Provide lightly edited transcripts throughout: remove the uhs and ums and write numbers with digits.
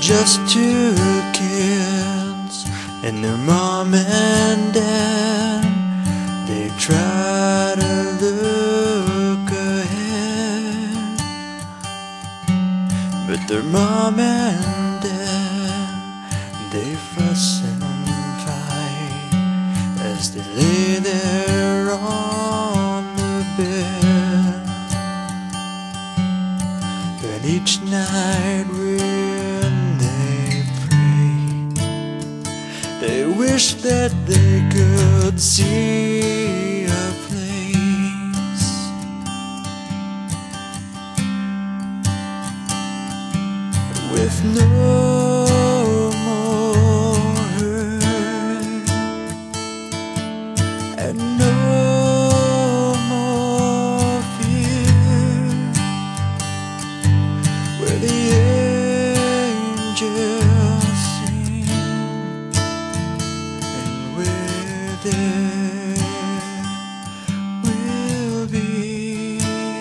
just two kids and their mom and dad. They try to look ahead, but their mom and dad, they fuss and fight as they lay there on the bed. And each night when they pray, they wish that they could see a place with no more hurt and no more fear, where the angels sing and where there will be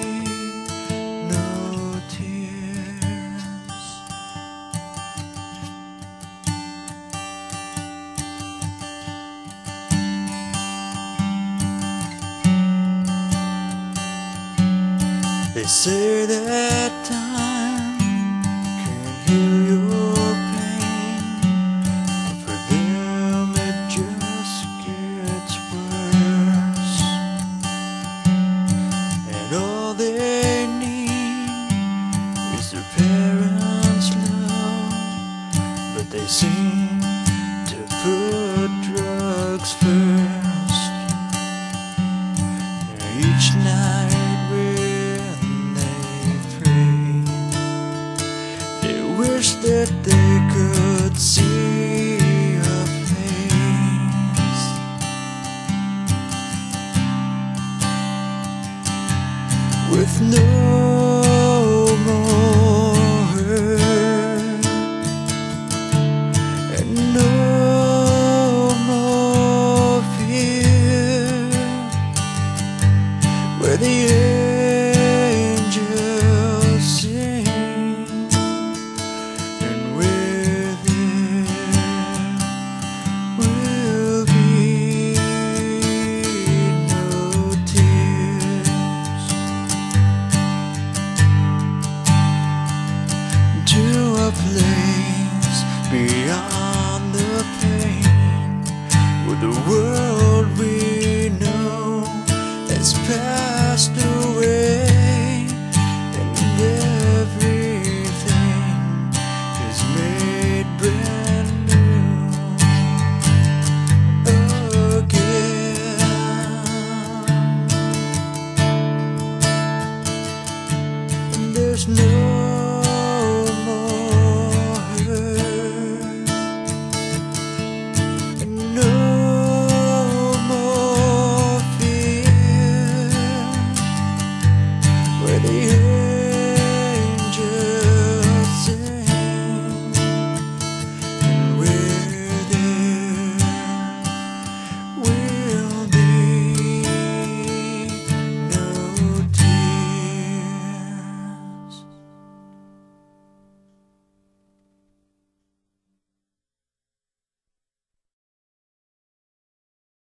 no tears. They say that time can heal your pain, but for them it just gets worse. And all they need is their parents' love, but they seem to put drugs first. And each night wish that they could see a place with no more hurt and no more fear, where the angels sing to a place beyond the pain, where the world we know has passed away.